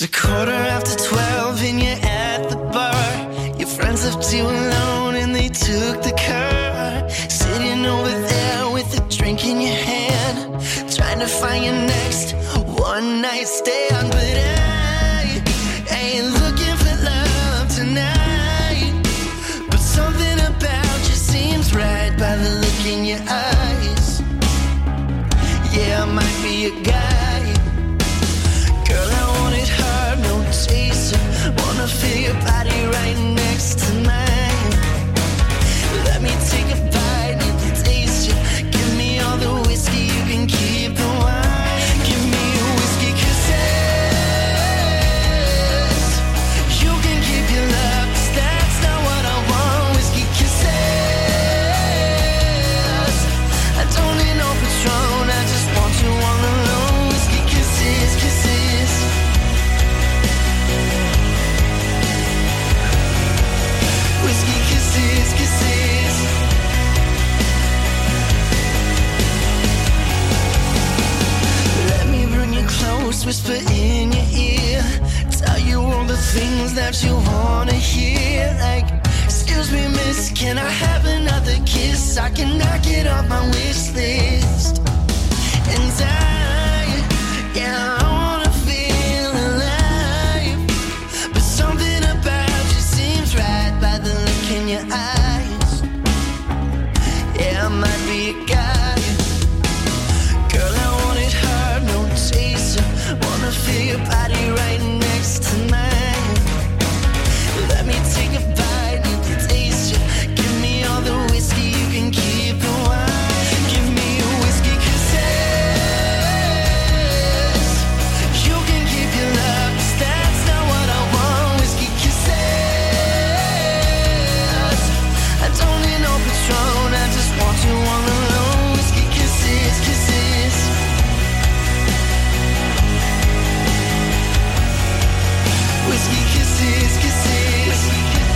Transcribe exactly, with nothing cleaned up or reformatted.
a quarter after twelve and you're at the bar. Your friends left you alone and they took the car. Sitting over there with a drink in your hand, trying to find your next one night stand. But I ain't looking for love tonight, but something about you seems right by the look in your eyes. Yeah, I might be a guy. Girl, I want it hard, no chaser. Wanna feel your body right next to mine. Let me take a bite and taste you. Give me all the whiskey, you can keep the wine. Give me a whiskey kisses. You can keep your love, 'cause that's not what I want. Whiskey kisses. I don't need no Patron, I just want you all alone. Whiskey kisses, kisses. Whiskey kisses, kisses. Let me bring you close, whisper in your ear, tell you all the things that you wanna hear. Like, excuse me, miss, can I have another kiss? I can knock it off my wish list. And I, yeah, I wanna feel alive, but something about you seems right by the look in your eyes. Yeah, I might be a guy. Girl, I want it hard, no chaser. Wanna feel your body right next to mine. Let me take a bite and taste you. Give me all the whiskey, you can keep the wine. Give me a whiskey kisses. You can keep your love, 'cause that's not what I want. Whiskey kisses. I don't need no Patron, I just want you all alone. Whiskey kisses, kisses. Whiskey kisses, kisses. Whiskey kisses.